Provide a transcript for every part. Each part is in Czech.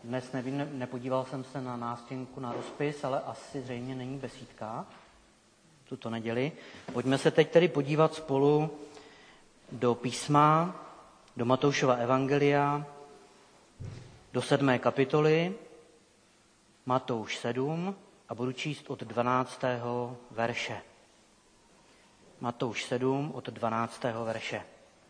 Dnes nepodíval jsem se na nástěnku, na rozpis, ale asi zřejmě není besídka tuto neděli. Pojďme se teď tedy podívat spolu do písma, do Matoušova evangelia, do 7. kapitoly, Matouš 7, a budu číst od 12. verše. Matouš 7 od 12. verše.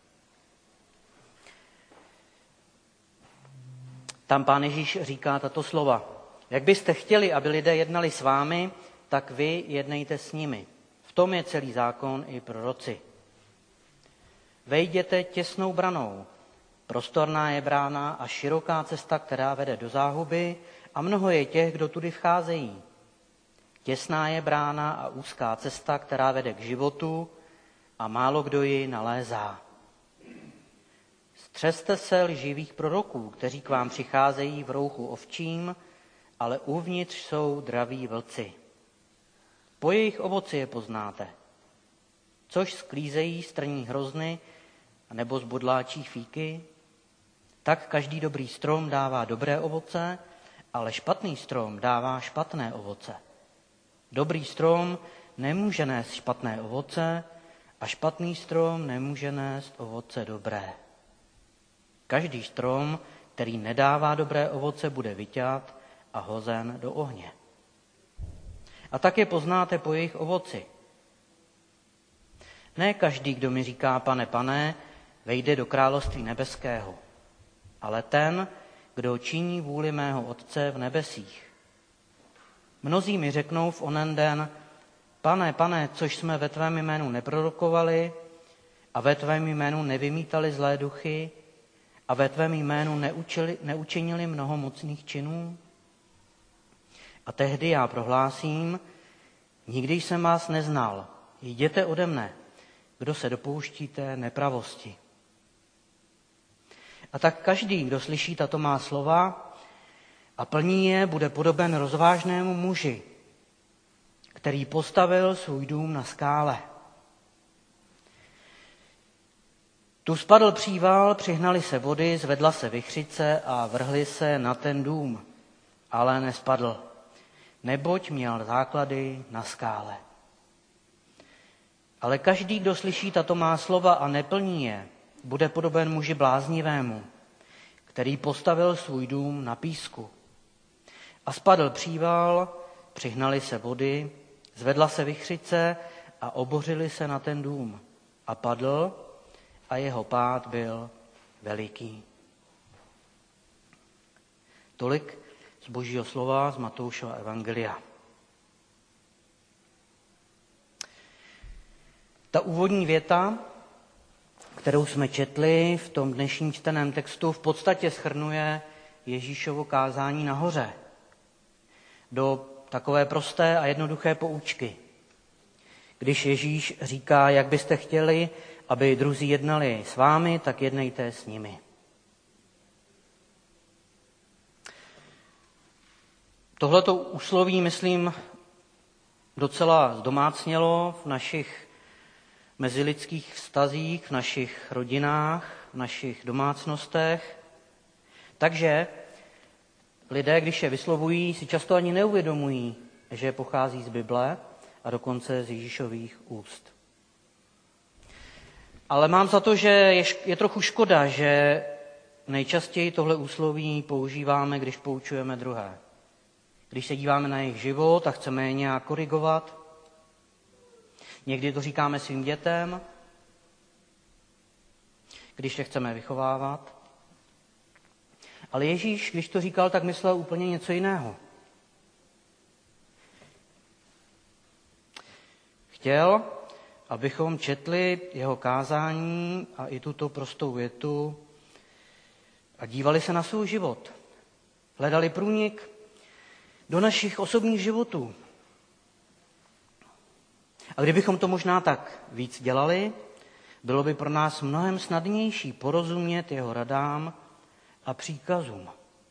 Tam Pán Ježíš říká tato slova. Jak byste chtěli, aby lidé jednali s vámi, tak vy jednejte s nimi. V tom je celý zákon i proroci. Vejděte těsnou branou. Prostorná je brána a široká cesta, která vede do záhuby, a mnoho je těch, kdo tudy vcházejí. Těsná je brána a úzká cesta, která vede k životu, a málo kdo ji nalézá. Střezte se lživých proroků, kteří k vám přicházejí v rouchu ovčím, ale uvnitř jsou draví vlci. Po jejich ovoci je poznáte. Což sklízejí strní hrozny nebo z bodláčí fíky, tak každý dobrý strom dává dobré ovoce, ale špatný strom dává špatné ovoce. Dobrý strom nemůže nést špatné ovoce a špatný strom nemůže nést ovoce dobré. Každý strom, který nedává dobré ovoce, bude vyťat a hozen do ohně. A tak je poznáte po jejich ovoci. Ne každý, kdo mi říká pane, pane, vejde do království nebeského, ale ten, kdo činí vůli mého Otce v nebesích. Mnozí mi řeknou v onen den, pane, pane, což jsme ve tvém jménu neprorokovali a ve tvém jménu nevymítali zlé duchy a ve tvém jménu neučinili mnoho mocných činů? A tehdy já prohlásím, nikdy jsem vás neznal, jděte ode mne, kdo se dopouštíte nepravosti. A tak každý, kdo slyší tato má slova a plní je, bude podoben rozvážnému muži, který postavil svůj dům na skále. Tu spadl příval, přihnali se vody, zvedla se vichřice a vrhli se na ten dům, ale nespadl, neboť měl základy na skále. Ale každý, kdo slyší tato má slova a neplní je, bude podoben muži bláznivému, který postavil svůj dům na písku. A spadl příval, přihnali se vody, zvedla se vichřice a obořili se na ten dům. A padl a jeho pád byl veliký. Tolik z Božího slova z Matoušova evangelia. Ta úvodní věta, kterou jsme četli v tom dnešním čteném textu, v podstatě shrnuje Ježíšovo kázání nahoře do takové prosté a jednoduché poučky. Když Ježíš říká, jak byste chtěli, aby druzí jednali s vámi, tak jednejte s nimi. Tohleto úsloví, myslím, docela zdomácnělo v našich mezilidských vztazích, v našich rodinách, v našich domácnostech. Takže lidé, když je vyslovují, si často ani neuvědomují, že pochází z Bible a dokonce z Ježíšových úst. Ale mám za to, že je trochu škoda, že nejčastěji tohle úsloví používáme, když poučujeme druhé. Když se díváme na jejich život a chceme je nějak korigovat. Někdy to říkáme svým dětem, když je chceme vychovávat. Ale Ježíš, když to říkal, tak myslel úplně něco jiného. Chtěl, abychom četli jeho kázání a i tuto prostou větu a dívali se na svůj život. Hledali průnik do našich osobních životů. A kdybychom to možná tak víc dělali, bylo by pro nás mnohem snadnější porozumět jeho radám a příkazům.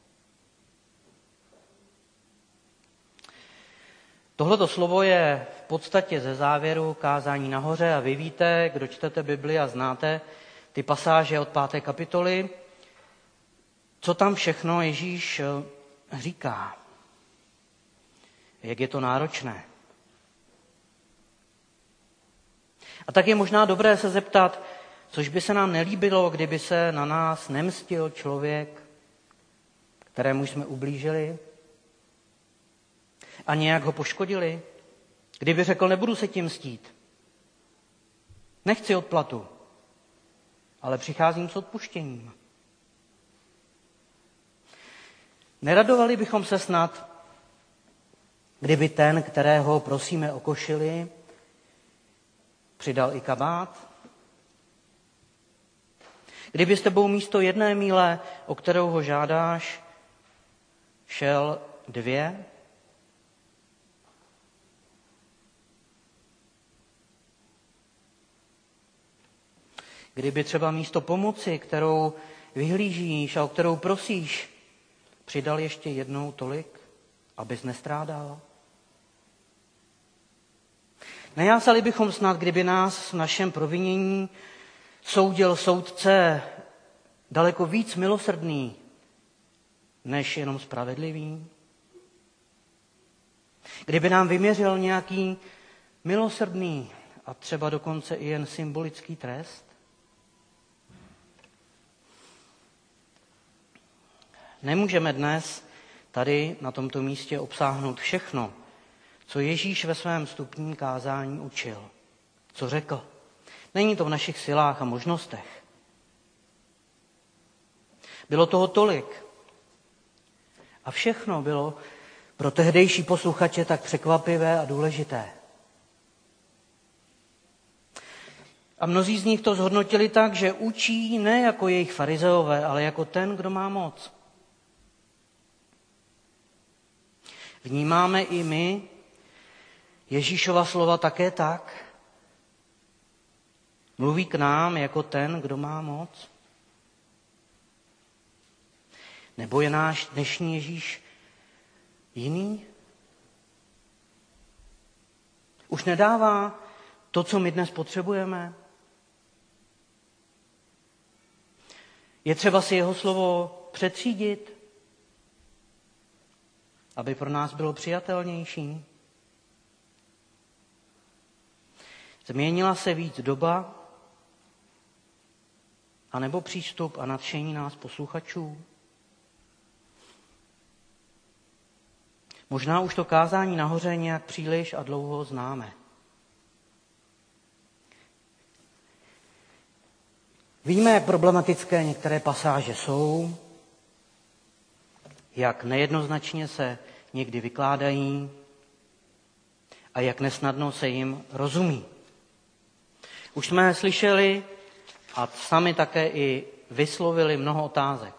Tohleto slovo je v podstatě ze závěru kázání nahoře a vy víte, kdo čtete Bibli a znáte ty pasáže od 5. kapitoly, co tam všechno Ježíš říká. Jak je to náročné. A tak je možná dobré se zeptat, což by se nám nelíbilo, kdyby se na nás nemstil člověk, kterému jsme ublížili a nějak ho poškodili. Kdyby řekl, nebudu se tím mstít, nechci odplatu, ale přicházím s odpuštěním. Neradovali bychom se snad, kdyby ten, kterého prosíme o košili, přidal i kabát? Kdyby s tebou místo 1 míle, o kterou ho žádáš, šel 2? Kdyby třeba místo pomoci, kterou vyhlížíš a o kterou prosíš, přidal ještě 1 tolik, abys nestrádal? Nejásali bychom snad, kdyby nás v našem provinění soudil soudce daleko víc milosrdný, než jenom spravedlivý? Kdyby nám vyměřil nějaký milosrdný a třeba dokonce i jen symbolický trest? Nemůžeme dnes tady na tomto místě obsáhnout všechno, co Ježíš ve svém vstupním kázání učil, co řekl. Není to v našich silách a možnostech. Bylo toho tolik. A všechno bylo pro tehdejší posluchače tak překvapivé a důležité. A mnozí z nich to zhodnotili tak, že učí ne jako jejich farizeové, ale jako ten, kdo má moc. Vnímáme i my Ježíšova slova také tak? Mluví k nám jako ten, kdo má moc? Nebo je náš dnešní Ježíš jiný? Už nedává to, co my dnes potřebujeme? Je třeba si jeho slovo přetřídit, aby pro nás bylo přijatelnější? Změnila se víc doba, anebo přístup a nadšení nás posluchačů? Možná už to kázání nahoře nějak příliš a dlouho známe. Víme, jak problematické některé pasáže jsou, jak nejednoznačně se někdy vykládají a jak nesnadno se jim rozumí. Už jsme slyšeli a sami také i vyslovili mnoho otázek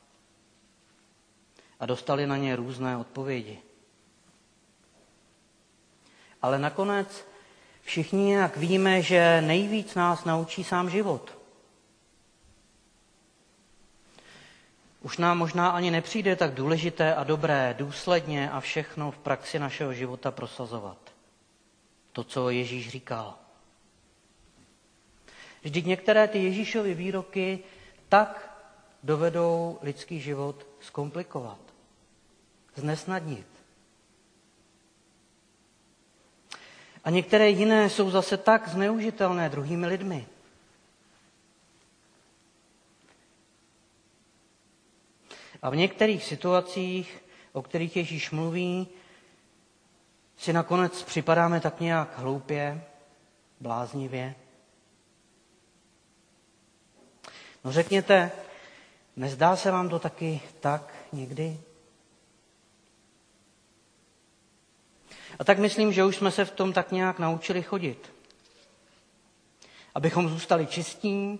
a dostali na ně různé odpovědi. Ale nakonec všichni nějak víme, že nejvíc nás naučí sám život. Už nám možná ani nepřijde tak důležité a dobré důsledně a všechno v praxi našeho života prosazovat. To, co Ježíš říkal. Vždyť některé ty Ježíšovy výroky tak dovedou lidský život zkomplikovat, znesnadnit. A některé jiné jsou zase tak zneužitelné druhými lidmi. A v některých situacích, o kterých Ježíš mluví, si nakonec připadáme tak nějak hloupě, bláznivě. No řekněte, nezdá se vám to taky tak někdy? A tak myslím, že už jsme se v tom tak nějak naučili chodit. Abychom zůstali čistí,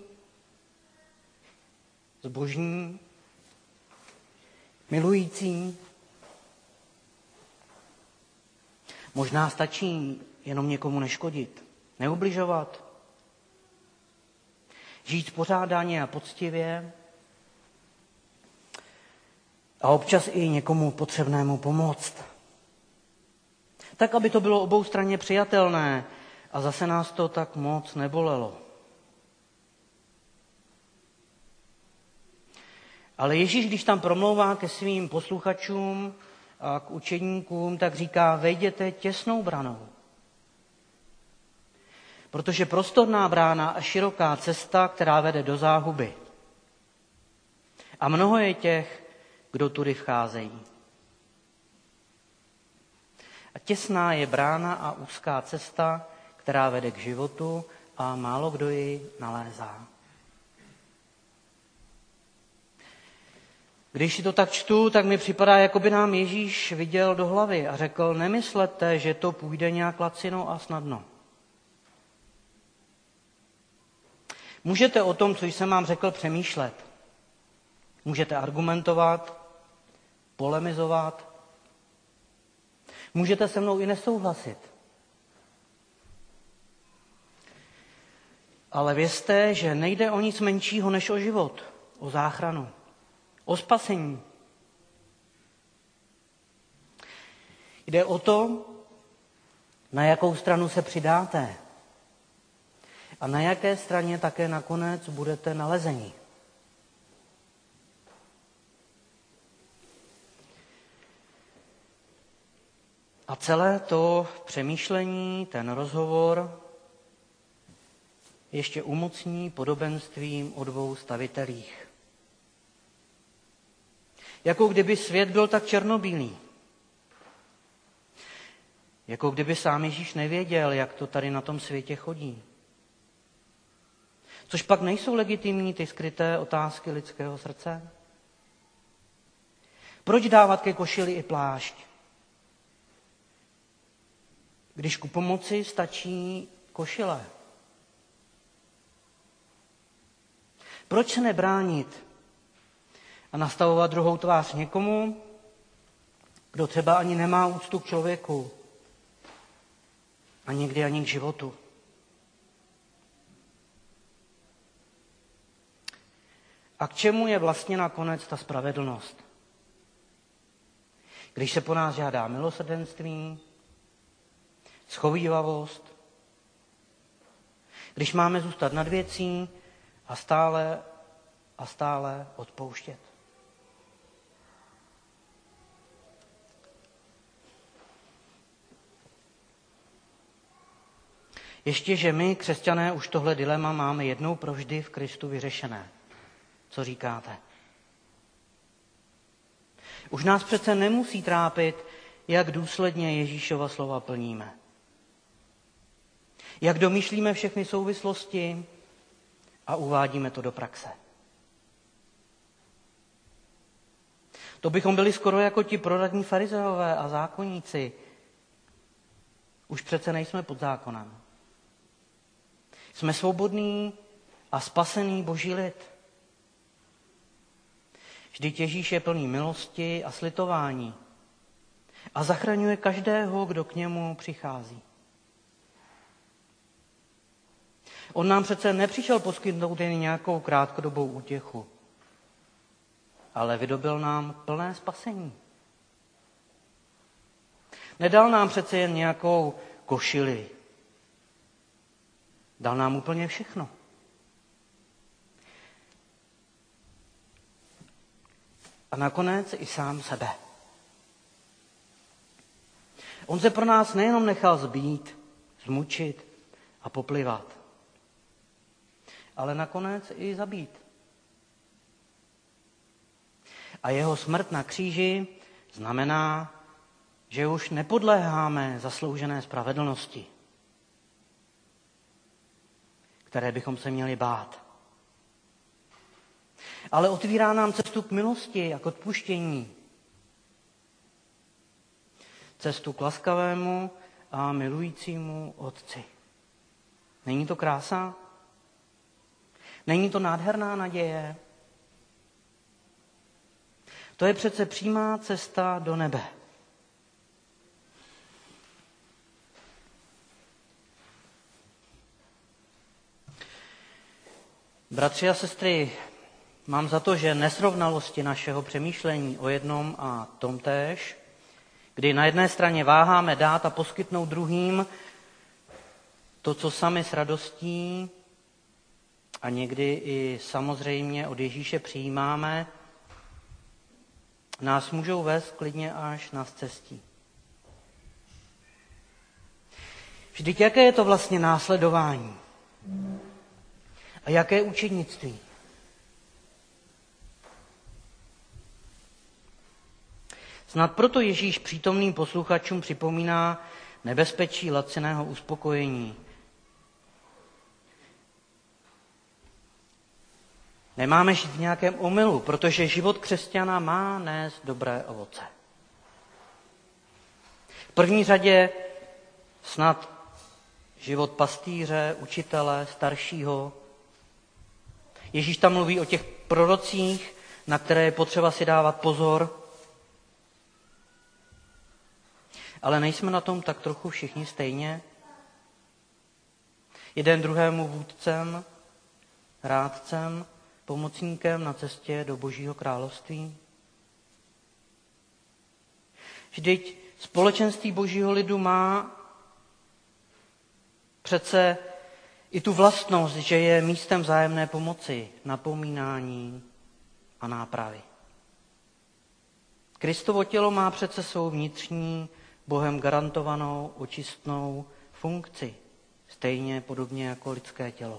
zbožní, milující. Možná stačí jenom někomu neškodit, neubližovat, žít spořádaně a poctivě a občas i někomu potřebnému pomoct. Tak, aby to bylo oboustranně přijatelné a zase nás to tak moc nebolelo. Ale Ježíš, když tam promlouvá ke svým posluchačům a k učedníkům, tak říká, vejděte těsnou branou. Protože prostorná brána a široká cesta, která vede do záhuby. A mnoho je těch, kdo tudy vcházejí. A těsná je brána a úzká cesta, která vede k životu a málo kdo ji nalézá. Když si to tak čtu, tak mi připadá, jako by nám Ježíš viděl do hlavy a řekl, nemyslete, že to půjde nějak lacino a snadno. Můžete o tom, co jsem vám řekl, přemýšlet. Můžete argumentovat, polemizovat. Můžete se mnou i nesouhlasit. Ale vězte, že nejde o nic menšího než o život, o záchranu, o spasení. Jde o to, na jakou stranu se přidáte a na jaké straně také nakonec budete nalezeni. A celé to přemýšlení, ten rozhovor ještě umocní podobenstvím o dvou stavitelích. Jako kdyby svět byl tak černobílý. Jako kdyby sám Ježíš nevěděl, jak to tady na tom světě chodí. Což pak nejsou legitimní ty skryté otázky lidského srdce? Proč dávat ke košili i plášť? Když ku pomoci stačí košile. Proč se nebránit a nastavovat druhou tvář někomu, kdo třeba ani nemá úctu k člověku a někdy ani k životu? A k čemu je vlastně nakonec ta spravedlnost? Když se po nás žádá milosrdenství, schovívavost, když máme zůstat nad věcí a stále odpouštět. Ještě, že my, křesťané, už tohle dilema máme jednou provždy v Kristu vyřešené. Co říkáte? Už nás přece nemusí trápit, jak důsledně Ježíšova slova plníme. Jak domýšlíme všechny souvislosti a uvádíme to do praxe. To bychom byli skoro jako ti proradní farizeové a zákonníci. Už přece nejsme pod zákonem. Jsme svobodný a spasený Boží lid. Vždyť Ježíš je plný milosti a slitování a zachraňuje každého, kdo k němu přichází. On nám přece nepřišel poskytnout jen nějakou krátkodobou útěchu, ale vydobyl nám plné spasení. Nedal nám přece jen nějakou košili. Dal nám úplně všechno. A nakonec i sám sebe. On se pro nás nejenom nechal zbít, zmučit a poplivat, ale nakonec i zabít. A jeho smrt na kříži znamená, že už nepodléháme zasloužené spravedlnosti, které bychom se měli bát. Ale otvírá nám cestu k milosti a k odpuštění. Cestu k laskavému a milujícímu Otci. Není to krása? Není to nádherná naděje? To je přece přímá cesta do nebe. Bratři a sestry, mám za to, že nesrovnalosti našeho přemýšlení o jednom a tomtéž, kdy na jedné straně váháme dát a poskytnout druhým to, co sami s radostí a někdy i samozřejmě od Ježíše přijímáme, nás můžou vést klidně až na scestí. Vždyť jaké je to vlastně následování? A jaké učednictví? Snad proto Ježíš přítomným posluchačům připomíná nebezpečí laciného uspokojení. Nemáme žít v nějakém omylu, protože život křesťana má nést dobré ovoce. V první řadě snad život pastýře, učitele, staršího. Ježíš tam mluví o těch prorocích, na které je potřeba si dávat pozor. Ale nejsme na tom tak trochu všichni stejně? Jeden druhému vůdcem, rádcem, pomocníkem na cestě do Božího království? Vždyť společenství Božího lidu má přece i tu vlastnost, že je místem vzájemné pomoci, napomínání a nápravy. Kristovo tělo má přece svou vnitřní, Bohem garantovanou, očistnou funkci, stejně podobně jako lidské tělo.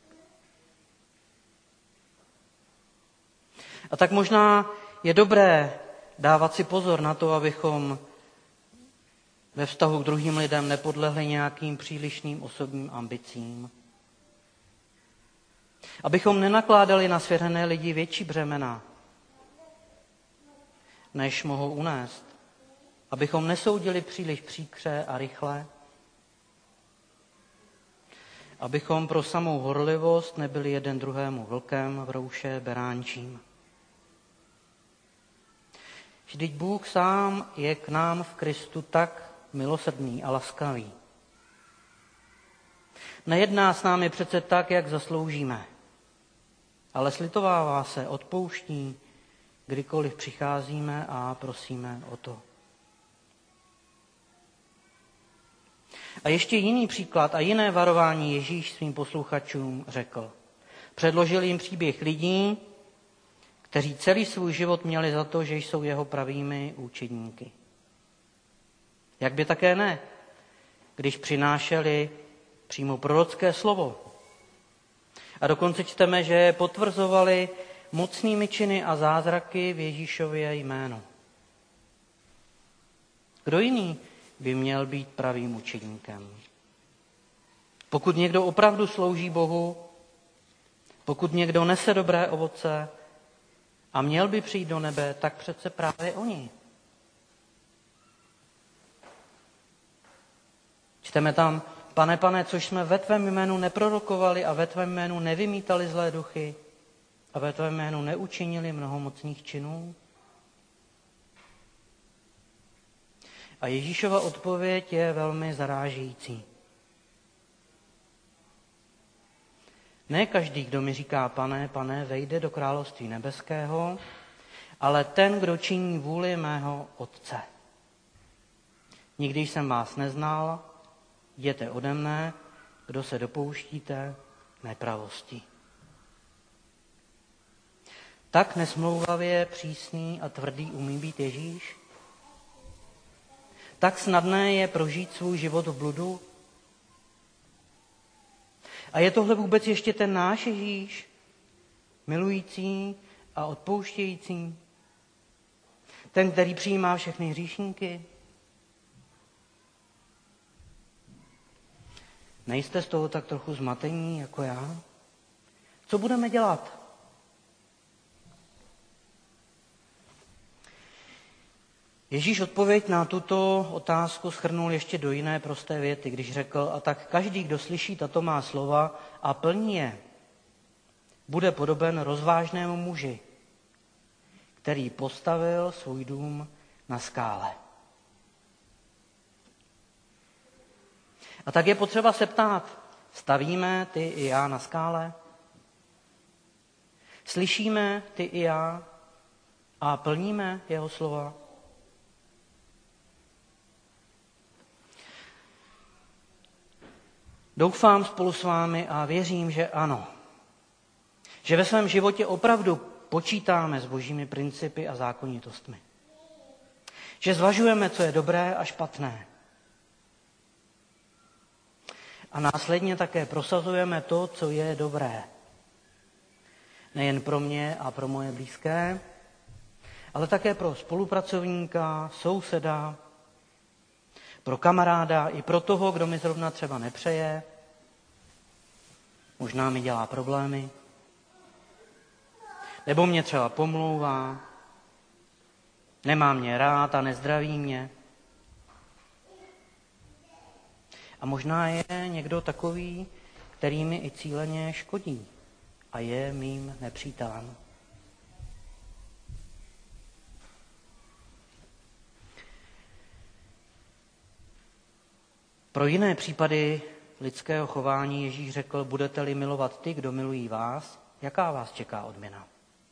A tak možná je dobré dávat si pozor na to, abychom ve vztahu k druhým lidem nepodlehli nějakým přílišným osobním ambicím. Abychom nenakládali na svěřené lidi větší břemena, než mohou unést. Abychom nesoudili příliš příkře a rychle. Abychom pro samou horlivost nebyli jeden druhému vlkem v rouše beránčím. Vždyť Bůh sám je k nám v Kristu tak milosrdný a laskavý. Nejedná s námi přece tak, jak zasloužíme, ale slitovává se, odpouští, kdykoliv přicházíme a prosíme o to. A ještě jiný příklad a jiné varování Ježíš svým posluchačům řekl. Předložil jim příběh lidí, kteří celý svůj život měli za to, že jsou jeho pravými učedníky. Jak by také ne, když přinášeli přímo prorocké slovo. A dokonce čteme, že je potvrzovali mocnými činy a zázraky v Ježíšově jménu. Kdo jiný by měl být pravým učedníkem? Pokud někdo opravdu slouží Bohu, pokud někdo nese dobré ovoce a měl by přijít do nebe, tak přece právě oni. Čteme tam, Pane, což jsme ve tvém jménu neprorokovali a ve tvém jménu nevymítali zlé duchy a ve tvém jménu neučinili mnoho mocných činů? A Ježíšova odpověď je velmi zarážející. Ne každý, kdo mi říká Pane, vejde do království nebeského, ale ten, kdo činí vůli mého Otce. Nikdy jsem vás neznal, jděte ode mne, kdo se dopouštíte nepravosti. Tak nesmlouvavě přísný a tvrdý umí být Ježíš? Tak snadné je prožít svůj život v bludu? A je tohle vůbec ještě ten náš Ježíš? Milující a odpouštějící? Ten, který přijímá všechny hříšníky? Nejste z toho tak trochu zmatení jako já? Co budeme dělat? Ježíš odpověď na tuto otázku shrnul ještě do jiné prosté věty, když řekl, a tak každý, kdo slyší tato má slova a plní je, bude podoben rozvážnému muži, který postavil svůj dům na skále. A tak je potřeba se ptát, stavíme ty i já na skále? Slyšíme ty i já a plníme jeho slova? Doufám spolu s vámi a věřím, že ano. Že ve svém životě opravdu počítáme s božími principy a zákonitostmi. Že zvažujeme, co je dobré a špatné. A následně také prosazujeme to, co je dobré. Nejen pro mě a pro moje blízké, ale také pro spolupracovníka, souseda, pro kamaráda i pro toho, kdo mi zrovna třeba nepřeje, možná mi dělá problémy, nebo mě třeba pomlouvá, nemá mě rád a nezdraví mě. A možná je někdo takový, který mi i cíleně škodí a je mým nepřítelem. Pro jiné případy lidského chování Ježíš řekl, budete-li milovat ty, kdo milují vás, jaká vás čeká odměna?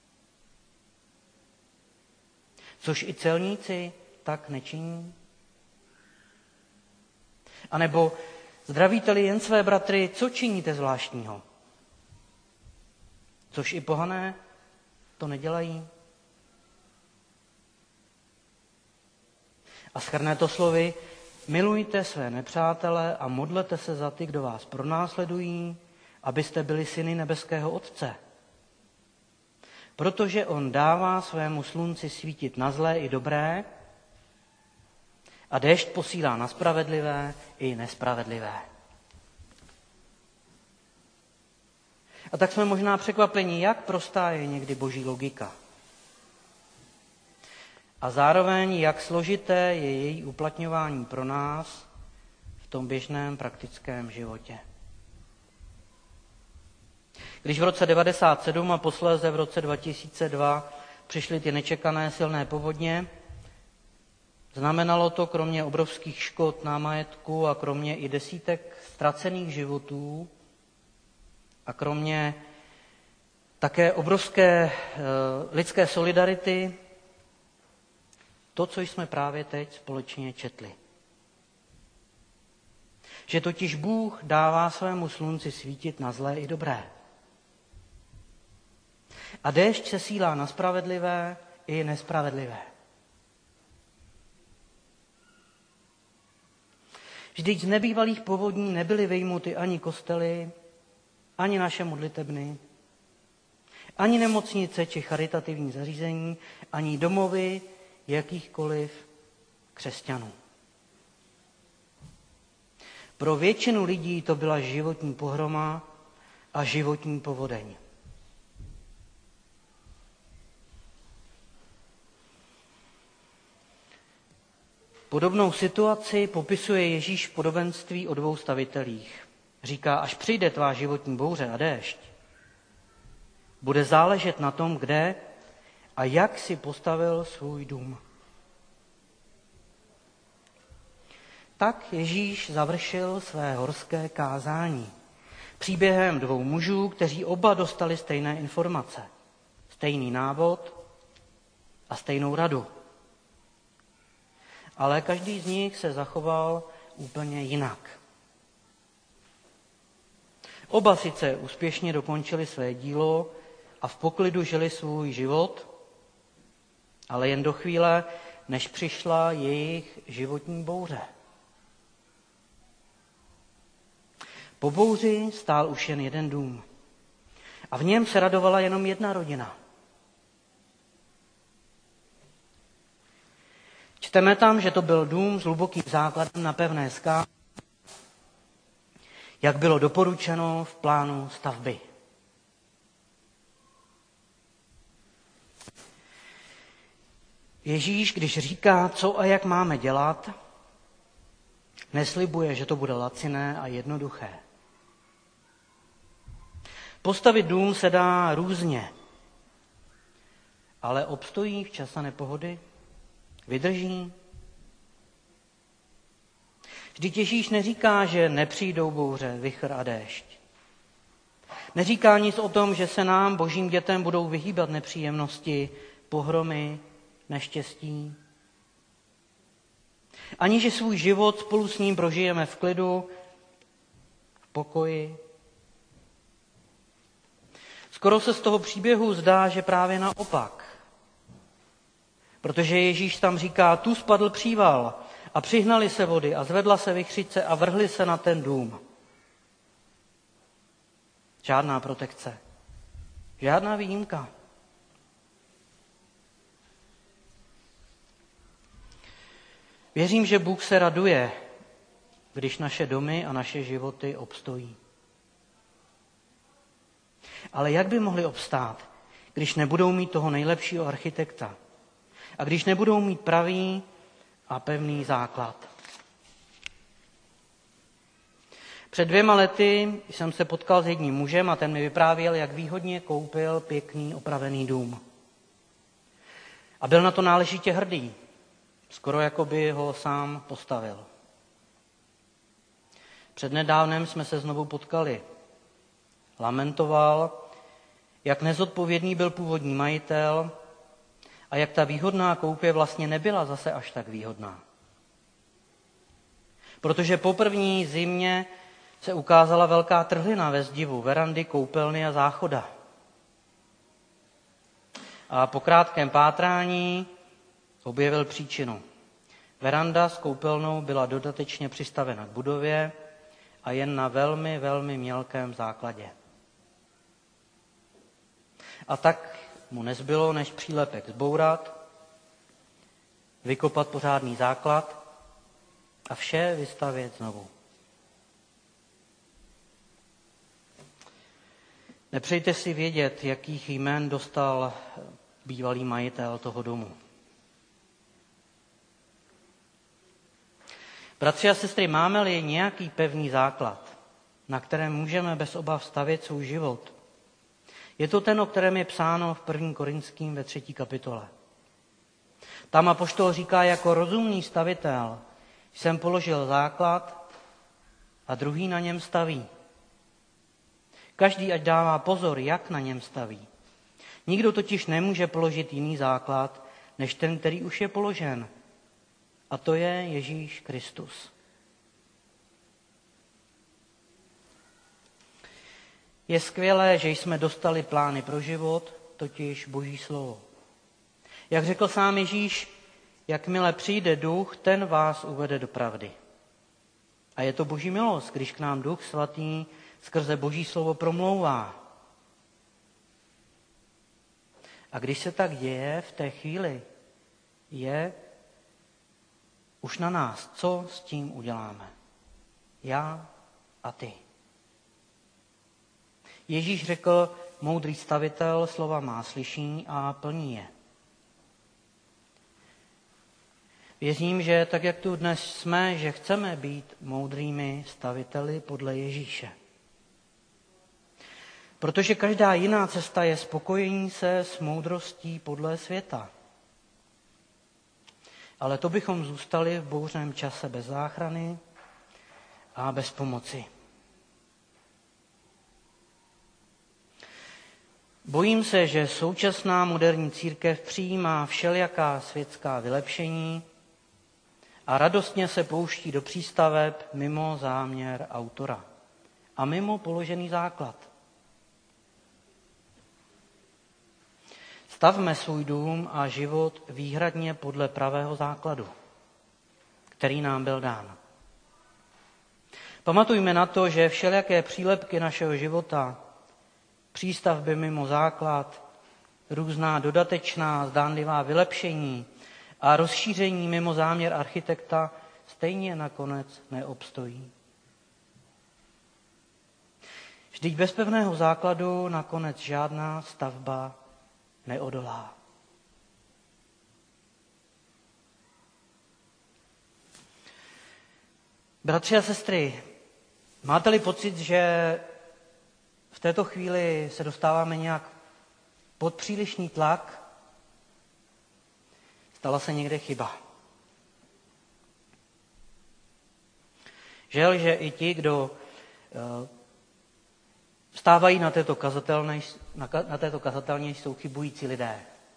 Což i celníci tak nečiní? A nebo zdravíte-li jen své bratry, co činíte zvláštního? Což i pohané to nedělají? A shrne to slovy, milujte své nepřátele a modlete se za ty, kdo vás pronásledují, abyste byli syny nebeského Otce. Protože on dává svému slunci svítit na zlé i dobré a déšť posílá na spravedlivé i nespravedlivé. A tak jsme možná překvapeni, jak prostá je někdy boží logika. A zároveň, jak složité je její uplatňování pro nás v tom běžném praktickém životě. Když v roce 1997 a posléze v roce 2002 přišly ty nečekané silné povodně, znamenalo to kromě obrovských škod na majetku a kromě i desítek ztracených životů a kromě také obrovské lidské solidarity, to, co jsme právě teď společně četli. Že totiž Bůh dává svému slunci svítit na zlé i dobré. A déšť se sílá na spravedlivé i nespravedlivé. Vždyť z nebývalých povodní nebyly vyjmuty ani kostely, ani naše modlitebny, ani nemocnice či charitativní zařízení, ani domovy jakýchkoliv křesťanů. Pro většinu lidí to byla životní pohroma a životní povodeň. Podobnou situaci popisuje Ježíš v podobenství o dvou stavitelích. Říká, až přijde tvá životní bouře a déšť, bude záležet na tom, kde a jak si postavil svůj dům. Tak Ježíš završil své horské kázání příběhem dvou mužů, kteří oba dostali stejné informace, stejný návod a stejnou radu. Ale každý z nich se zachoval úplně jinak. Oba sice úspěšně dokončili své dílo a v poklidu žili svůj život, ale jen do chvíle, než přišla jejich životní bouře. Po bouři stál už jen jeden dům a v něm se radovala jenom jedna rodina. Čteme tam, že to byl dům s hlubokým základem na pevné skále, jak bylo doporučeno v plánu stavby. Ježíš, když říká, co a jak máme dělat, neslibuje, že to bude laciné a jednoduché. Postavit dům se dá různě, ale obstojí v čase nepohody, vydrží. Vždyť Ježíš neříká, že nepřijdou bouře, vichr a déšť. Neříká nic o tom, že se nám, božím dětem, budou vyhýbat nepříjemnosti, pohromy, neštěstí. Ani že svůj život spolu s ním prožijeme v klidu, v pokoji. Skoro se z toho příběhu zdá, že právě naopak. Protože Ježíš tam říká, tu spadl příval a přihnali se vody a zvedla se vichřice a vrhli se na ten dům. Žádná protekce. Žádná výjimka. Věřím, že Bůh se raduje, když naše domy a naše životy obstojí. Ale jak by mohli obstát, když nebudou mít toho nejlepšího architekta a když nebudou mít pravý a pevný základ? Před 2 lety jsem se potkal s jedním mužem a ten mi vyprávěl, jak výhodně koupil pěkný opravený dům. A byl na to náležitě hrdý, skoro jako by ho sám postavil. Přednedávnem jsme se znovu potkali. Lamentoval, jak nezodpovědný byl původní majitel a jak ta výhodná koupě vlastně nebyla zase až tak výhodná. Protože po první zimě se ukázala velká trhlina ve zdivu verandy, koupelny a záchoda. A po krátkém pátrání objevil příčinu. Veranda s koupelnou byla dodatečně přistavena k budově a jen na velmi, velmi mělkém základě. A tak mu nezbylo, než přílepek zbourat, vykopat pořádný základ a vše vystavět znovu. Nepřejte si vědět, jakých jmén dostal bývalý majitel toho domu. Bratři a sestry, máme-li nějaký pevný základ, na kterém můžeme bez obav stavět svůj život, je to ten, o kterém je psáno v 1. Korinským ve 3. kapitole. Tam apoštol říká, jako rozumný stavitel jsem položil základ a druhý na něm staví. Každý ať dává pozor, jak na něm staví. Nikdo totiž nemůže položit jiný základ, než ten, který už je položen. A to je Ježíš Kristus. Je skvělé, že jsme dostali plány pro život, totiž Boží slovo. Jak řekl sám Ježíš, jakmile přijde duch, ten vás uvede do pravdy. A je to Boží milost, když k nám Duch Svatý skrze Boží slovo promlouvá. A když se tak děje, v té chvíli je už na nás, co s tím uděláme. Já a ty. Ježíš řekl, moudrý stavitel slova má slyší a plní je. Věřím, že tak, jak tu dnes jsme, že chceme být moudrými staviteli podle Ježíše. Protože každá jiná cesta je spokojení se s moudrostí podle světa. Ale to bychom zůstali v bouřném čase bez záchrany a bez pomoci. Bojím se, že současná moderní církev přijímá všelijaká světská vylepšení a radostně se pouští do přístaveb mimo záměr autora a mimo položený základ. Stavme svůj dům a život výhradně podle pravého základu, který nám byl dán. Pamatujme na to, že všelijaké přílepky našeho života, přístavby mimo základ, různá dodatečná, zdánlivá vylepšení a rozšíření mimo záměr architekta stejně nakonec neobstojí. Vždyť bez pevného základu nakonec žádná stavba neodolá. Bratři a sestry, máte-li pocit, že v této chvíli se dostáváme nějak pod přílišný tlak, stala se někde chyba. Žel, že i ti, kdo vstávají na této kazatelně, jsou chybující lidé.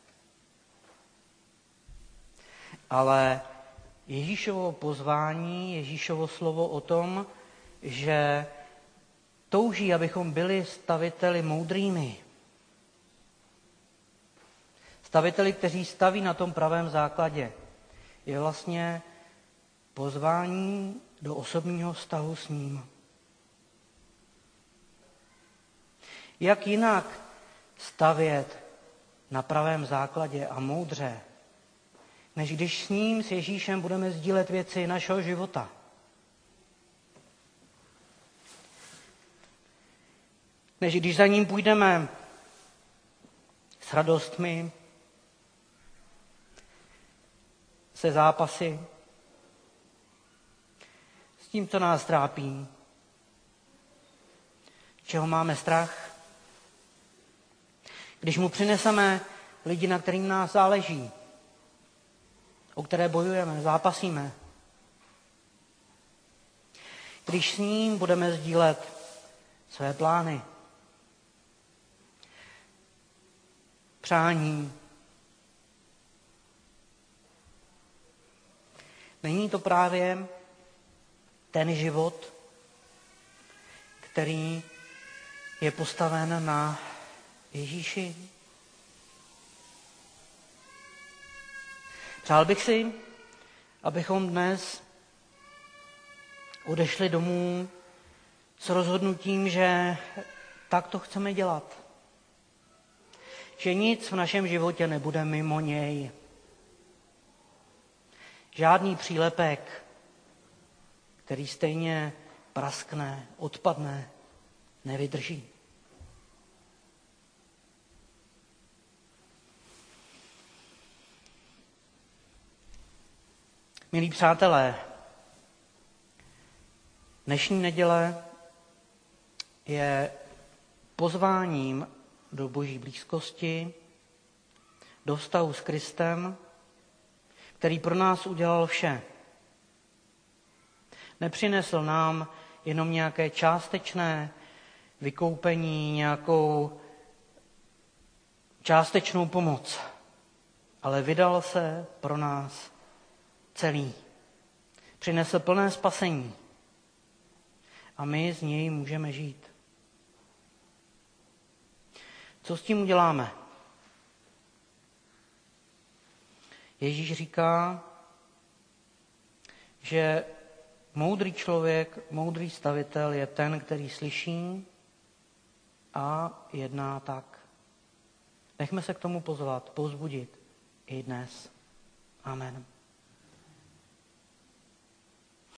Ale Ježíšovo pozvání, Ježíšovo slovo o tom, že touží, abychom byli staviteli moudrými, staviteli, kteří staví na tom pravém základě, je vlastně pozvání do osobního vztahu s ním. Jak jinak stavět na pravém základě a moudře, než když s ním, s Ježíšem, budeme sdílet věci našeho života. Než když za ním půjdeme s radostmi, se zápasy, s tím, co nás trápí, čeho máme strach. Když mu přineseme lidi, na kterým nás záleží, o které bojujeme, zápasíme. Když s ním budeme sdílet své plány, přání. Není to právě ten život, který je postaven na Ježíši? Přál bych si, abychom dnes odešli domů s rozhodnutím, že tak to chceme dělat. Že nic v našem životě nebude mimo něj. Žádný přílepek, který stejně praskne, odpadne, nevydrží. Milí přátelé, dnešní neděle je pozváním do Boží blízkosti, do vztahu s Kristem, který pro nás udělal vše. Nepřinesl nám jenom nějaké částečné vykoupení, nějakou částečnou pomoc, ale vydal se pro nás celý. Přinesl plné spasení a my z něj můžeme žít. Co s tím uděláme? Ježíš říká, že moudrý člověk, moudrý stavitel je ten, který slyší a jedná tak. Nechme se k tomu pozvat, povzbudit i dnes. Amen.